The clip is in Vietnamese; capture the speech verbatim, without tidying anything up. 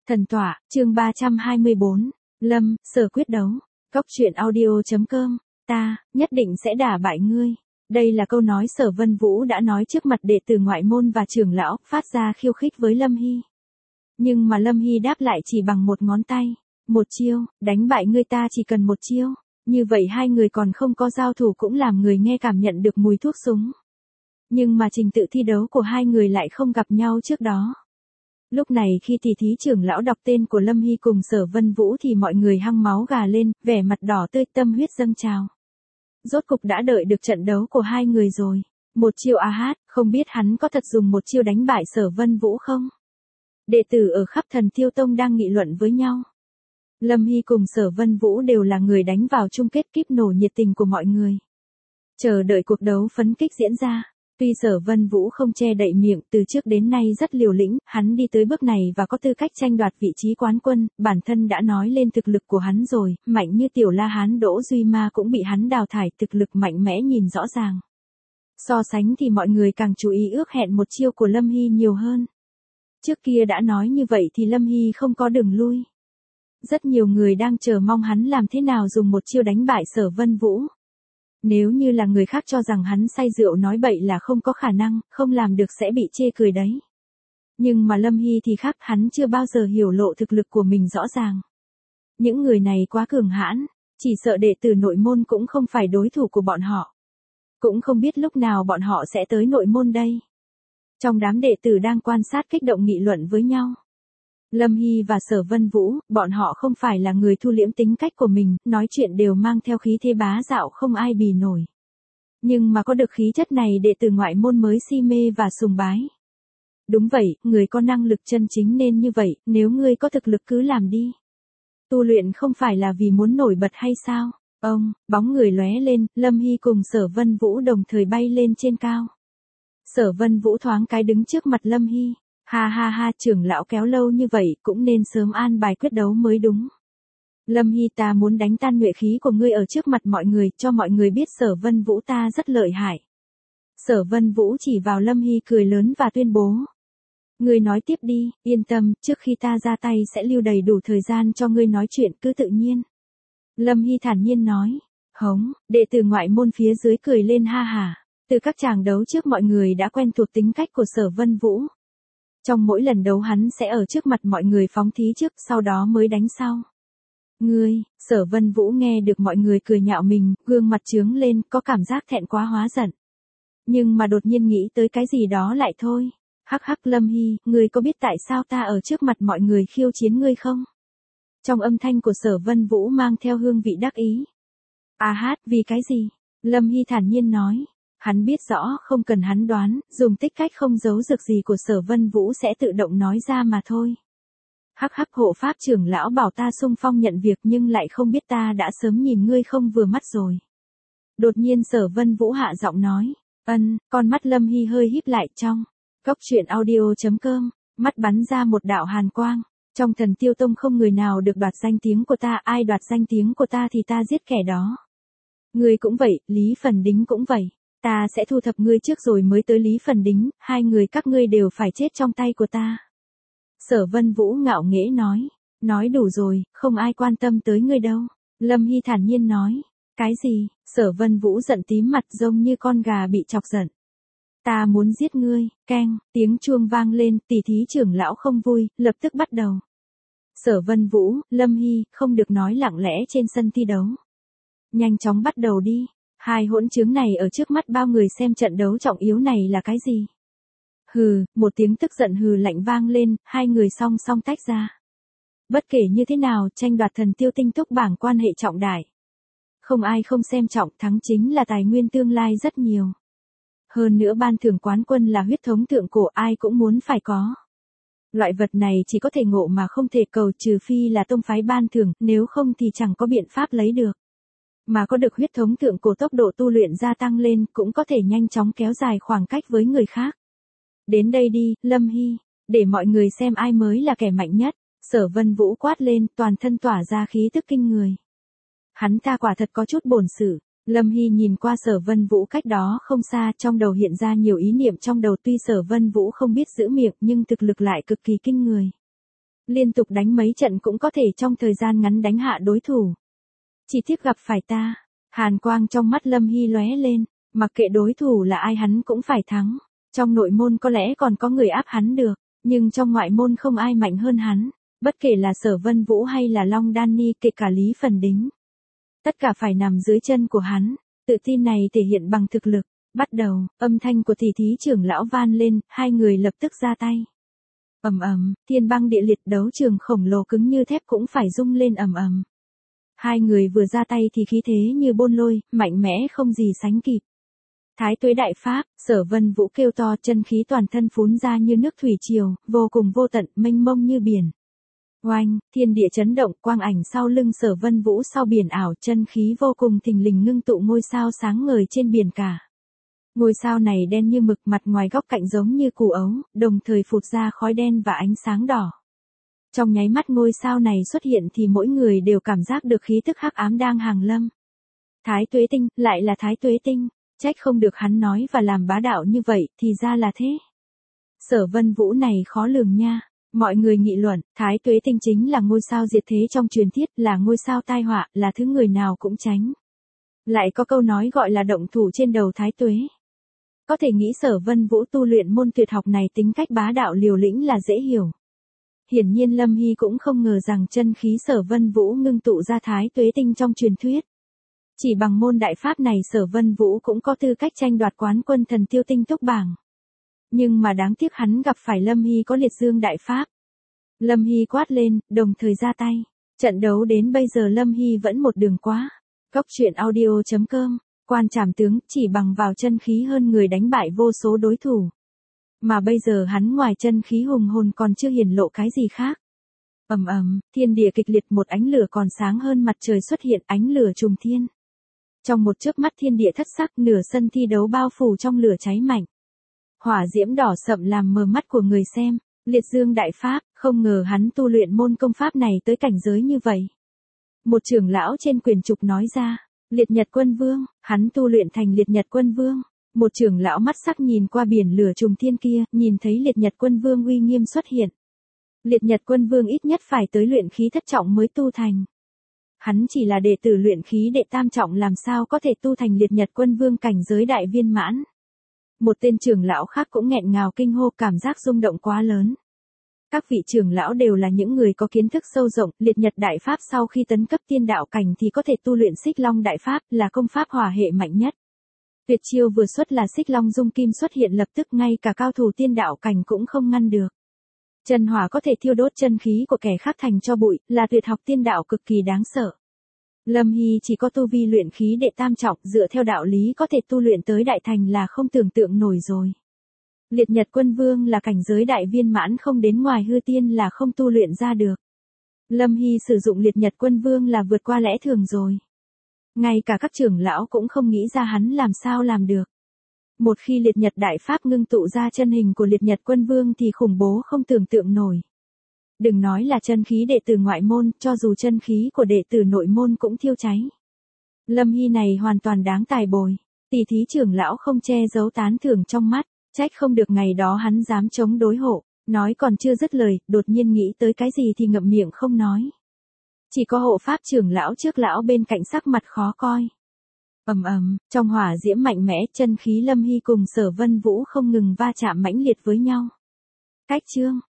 Thần tọa, chương ba trăm hai mươi bốn, Lâm, Sở quyết đấu. Cóc truyện audio chấm com, ta, nhất định sẽ đả bại ngươi. Đây là câu nói Sở Vân Vũ đã nói trước mặt đệ tử ngoại môn và trưởng lão, phát ra khiêu khích với Lâm Hy. Nhưng mà Lâm Hy đáp lại chỉ bằng một ngón tay. Một chiêu, đánh bại ngươi ta chỉ cần một chiêu. Như vậy hai người còn không có giao thủ cũng làm người nghe cảm nhận được mùi thuốc súng. Nhưng mà trình tự thi đấu của hai người lại không gặp nhau trước đó. Lúc này khi tỷ thí trưởng lão đọc tên của Lâm Hy cùng Sở Vân Vũ thì mọi người hăng máu gà lên, vẻ mặt đỏ tươi, tâm huyết dâng trào. Rốt cục đã đợi được trận đấu của hai người rồi. Một chiêu a hát, không biết hắn có thật dùng một chiêu đánh bại Sở Vân Vũ không? Đệ tử ở khắp Thần Tiêu Tông đang nghị luận với nhau. Lâm Hy cùng Sở Vân Vũ đều là người đánh vào chung kết kíp nổ nhiệt tình của mọi người. Chờ đợi cuộc đấu phấn kích diễn ra. Tuy Sở Vân Vũ không che đậy miệng, từ trước đến nay rất liều lĩnh, hắn đi tới bước này và có tư cách tranh đoạt vị trí quán quân, bản thân đã nói lên thực lực của hắn rồi, mạnh như Tiểu La Hán Đỗ Duy Ma cũng bị hắn đào thải, thực lực mạnh mẽ nhìn rõ ràng. So sánh thì mọi người càng chú ý ước hẹn một chiêu của Lâm Hy nhiều hơn. Trước kia đã nói như vậy thì Lâm Hy không có đường lui. Rất nhiều người đang chờ mong hắn làm thế nào dùng một chiêu đánh bại Sở Vân Vũ. Nếu như là người khác cho rằng hắn say rượu nói bậy là không có khả năng, không làm được sẽ bị chê cười đấy. Nhưng mà Lâm Hy thì khác, hắn chưa bao giờ hiểu lộ thực lực của mình rõ ràng. Những người này quá cường hãn, chỉ sợ đệ tử nội môn cũng không phải đối thủ của bọn họ. Cũng không biết lúc nào bọn họ sẽ tới nội môn đây. Trong đám đệ tử đang quan sát kích động nghị luận với nhau. Lâm Hy và Sở Vân Vũ, bọn họ không phải là người thu liễm tính cách của mình, nói chuyện đều mang theo khí thế bá đạo không ai bì nổi. Nhưng mà có được khí chất này đệ tử ngoại môn mới si mê và sùng bái. Đúng vậy, người có năng lực chân chính nên như vậy, nếu ngươi có thực lực cứ làm đi. Tu luyện không phải là vì muốn nổi bật hay sao? Ông, bóng người lóe lên, Lâm Hy cùng Sở Vân Vũ đồng thời bay lên trên cao. Sở Vân Vũ thoáng cái đứng trước mặt Lâm Hy. Ha ha ha, trưởng lão kéo lâu như vậy cũng nên sớm an bài quyết đấu mới đúng. Lâm Hy, ta muốn đánh tan nhuệ khí của ngươi ở trước mặt mọi người, cho mọi người biết Sở Vân Vũ ta rất lợi hại. Sở Vân Vũ chỉ vào Lâm Hy cười lớn và tuyên bố. Ngươi nói tiếp đi, yên tâm, trước khi ta ra tay sẽ lưu đầy đủ thời gian cho ngươi nói chuyện, cứ tự nhiên. Lâm Hy thản nhiên nói. Hống, đệ tử ngoại môn phía dưới cười lên ha hả. Từ các tràng đấu trước mọi người đã quen thuộc tính cách của Sở Vân Vũ. Trong mỗi lần đấu hắn sẽ ở trước mặt mọi người phóng thí trước, sau đó mới đánh sau. Ngươi, Sở Vân Vũ nghe được mọi người cười nhạo mình, gương mặt trướng lên, có cảm giác thẹn quá hóa giận. Nhưng mà đột nhiên nghĩ tới cái gì đó lại thôi. Hắc hắc, Lâm Hy, ngươi có biết tại sao ta ở trước mặt mọi người khiêu chiến ngươi không? Trong âm thanh của Sở Vân Vũ mang theo hương vị đắc ý. À hát, vì cái gì? Lâm Hy thản nhiên nói. Hắn biết rõ, không cần hắn đoán, dùng tích cách không giấu giược gì của Sở Vân Vũ sẽ tự động nói ra mà thôi. Hắc hắc, hộ pháp trưởng lão bảo ta xung phong nhận việc nhưng lại không biết ta đã sớm nhìn ngươi không vừa mắt rồi. Đột nhiên Sở Vân Vũ hạ giọng nói. Ân, con mắt Lâm Hy hơi híp lại trong. Cóc truyện audio chấm com, mắt bắn ra một đạo hàn quang. Trong Thần Tiêu Tông không người nào được đoạt danh tiếng của ta, ai đoạt danh tiếng của ta thì ta giết kẻ đó. Ngươi cũng vậy, Lý Phần Đính cũng vậy. Ta sẽ thu thập ngươi trước rồi mới tới Lý Phần Đính, hai người các ngươi đều phải chết trong tay của ta. Sở Vân Vũ ngạo nghễ nói. Nói đủ rồi, không ai quan tâm tới ngươi đâu. Lâm Hy thản nhiên nói. Cái gì? Sở Vân Vũ giận tím mặt giống như con gà bị chọc giận. Ta muốn giết ngươi, keng, tiếng chuông vang lên, tỷ thí trưởng lão không vui, lập tức bắt đầu. Sở Vân Vũ, Lâm Hy, không được nói lặng lẽ trên sân thi đấu. Nhanh chóng bắt đầu đi. Hai hỗn chứng này ở trước mắt bao người xem trận đấu trọng yếu này là cái gì? Hừ, một tiếng tức giận hừ lạnh vang lên, hai người song song tách ra. Bất kể như thế nào, tranh đoạt Thần Tiêu Tinh Túc bảng quan hệ trọng đại. Không ai không xem trọng, thắng chính là tài nguyên tương lai rất nhiều. Hơn nữa ban thưởng quán quân là huyết thống thượng cổ, ai cũng muốn phải có. Loại vật này chỉ có thể ngộ mà không thể cầu, trừ phi là tông phái ban thưởng, nếu không thì chẳng có biện pháp lấy được. Mà có được huyết thống thượng cổ, tốc độ tu luyện gia tăng lên, cũng có thể nhanh chóng kéo dài khoảng cách với người khác. Đến đây đi, Lâm Hy, để mọi người xem ai mới là kẻ mạnh nhất. Sở Vân Vũ quát lên, toàn thân tỏa ra khí tức kinh người. Hắn ta quả thật có chút bổn sự. Lâm Hy nhìn qua Sở Vân Vũ cách đó không xa, trong đầu hiện ra nhiều ý niệm trong đầu, tuy Sở Vân Vũ không biết giữ miệng nhưng thực lực lại cực kỳ kinh người. Liên tục đánh mấy trận cũng có thể trong thời gian ngắn đánh hạ đối thủ. Chỉ tiếc gặp phải ta. Hàn quang trong mắt Lâm Hy lóe lên, mặc kệ đối thủ là ai hắn cũng phải thắng. Trong nội môn có lẽ còn có người áp hắn được, nhưng trong ngoại môn không ai mạnh hơn hắn, bất kể là Sở Vân Vũ hay là Long Đan Ni, kể cả Lý Phần Đính. Tất cả phải nằm dưới chân của hắn, tự tin này thể hiện bằng thực lực. Bắt đầu, âm thanh của tỷ thí trưởng lão van lên, hai người lập tức ra tay. Ầm ầm, thiên băng địa liệt, đấu trường khổng lồ cứng như thép cũng phải rung lên ầm ầm. Hai người vừa ra tay thì khí thế như bôn lôi, mạnh mẽ không gì sánh kịp. Thái Tuế đại pháp, Sở Vân Vũ kêu to, chân khí toàn thân phún ra như nước thủy triều, vô cùng vô tận, mênh mông như biển. Oanh, thiên địa chấn động, quang ảnh sau lưng Sở Vân Vũ sau biển ảo, chân khí vô cùng thình lình ngưng tụ ngôi sao sáng ngời trên biển cả. Ngôi sao này đen như mực, mặt ngoài góc cạnh giống như củ ấu, đồng thời phụt ra khói đen và ánh sáng đỏ. Trong nháy mắt ngôi sao này xuất hiện thì mỗi người đều cảm giác được khí tức hắc ám đang hàng lâm. Thái Tuế Tinh, lại là Thái Tuế Tinh, trách không được hắn nói và làm bá đạo như vậy, thì ra là thế. Sở Vân Vũ này khó lường nha. Mọi người nghị luận, Thái Tuế Tinh chính là ngôi sao diệt thế trong truyền thuyết, là ngôi sao tai họa, là thứ người nào cũng tránh. Lại có câu nói gọi là động thủ trên đầu Thái Tuế. Có thể nghĩ Sở Vân Vũ tu luyện môn tuyệt học này tính cách bá đạo liều lĩnh là dễ hiểu. Hiển nhiên Lâm Hy cũng không ngờ rằng chân khí Sở Vân Vũ ngưng tụ ra Thái Tuế Tinh trong truyền thuyết. Chỉ bằng môn đại pháp này Sở Vân Vũ cũng có tư cách tranh đoạt quán quân thần tiêu tinh túc bảng. Nhưng mà đáng tiếc hắn gặp phải Lâm Hy có liệt dương đại pháp. Lâm Hy quát lên, đồng thời ra tay. Trận đấu đến bây giờ Lâm Hy vẫn một đường quá. Cốc truyện audio chấm com, quan trảm tướng, chỉ bằng vào chân khí hơn người đánh bại vô số đối thủ. Mà bây giờ hắn ngoài chân khí hùng hồn còn chưa hiển lộ cái gì khác. Ầm ầm, thiên địa kịch liệt, một ánh lửa còn sáng hơn mặt trời xuất hiện, ánh lửa trùng thiên. Trong một chớp mắt thiên địa thất sắc, nửa sân thi đấu bao phủ trong lửa cháy mạnh. Hỏa diễm đỏ sậm làm mờ mắt của người xem. Liệt dương đại pháp, không ngờ hắn tu luyện môn công pháp này tới cảnh giới như vậy. Một trưởng lão trên quyền trục nói ra, Liệt Nhật Quân Vương, hắn tu luyện thành Liệt Nhật Quân Vương. Một trưởng lão mắt sắc nhìn qua biển lửa trùng thiên kia, nhìn thấy Liệt Nhật Quân Vương uy nghiêm xuất hiện. Liệt Nhật Quân Vương ít nhất phải tới luyện khí thất trọng mới tu thành. Hắn chỉ là đệ tử luyện khí đệ tam trọng, làm sao có thể tu thành Liệt Nhật Quân Vương cảnh giới đại viên mãn. Một tên trưởng lão khác cũng nghẹn ngào kinh hô, cảm giác rung động quá lớn. Các vị trưởng lão đều là những người có kiến thức sâu rộng, Liệt Nhật đại pháp sau khi tấn cấp tiên đạo cảnh thì có thể tu luyện Xích Long đại pháp, là công pháp hỏa hệ mạnh nhất. Tuyệt chiêu vừa xuất là Xích Long dung kim xuất hiện lập tức, ngay cả cao thủ tiên đạo cảnh cũng không ngăn được. Chân hỏa có thể thiêu đốt chân khí của kẻ khác thành tro bụi, là tuyệt học tiên đạo cực kỳ đáng sợ. Lâm Hy chỉ có tu vi luyện khí đệ tam trọng, dựa theo đạo lý có thể tu luyện tới đại thành là không tưởng tượng nổi rồi. Liệt Nhật Quân Vương là cảnh giới đại viên mãn, không đến ngoài hư tiên là không tu luyện ra được. Lâm Hy sử dụng Liệt Nhật Quân Vương là vượt qua lẽ thường rồi. Ngay cả các trưởng lão cũng không nghĩ ra hắn làm sao làm được. Một khi Liệt Nhật đại pháp ngưng tụ ra chân hình của Liệt Nhật Quân Vương thì khủng bố không tưởng tượng nổi. Đừng nói là chân khí đệ tử ngoại môn, cho dù chân khí của đệ tử nội môn cũng thiêu cháy. Lâm Hy này hoàn toàn đáng tài bồi. Tỷ thí trưởng lão không che giấu tán thưởng trong mắt, trách không được ngày đó hắn dám chống đối hộ. Nói còn chưa dứt lời, đột nhiên nghĩ tới cái gì thì ngậm miệng không nói. Chỉ có hộ pháp trưởng lão trước lão bên cạnh sắc mặt khó coi. Ầm ầm, trong hỏa diễm mạnh mẽ, chân khí Lâm Hy cùng Sở Vân Vũ không ngừng va chạm mãnh liệt với nhau. Cách chương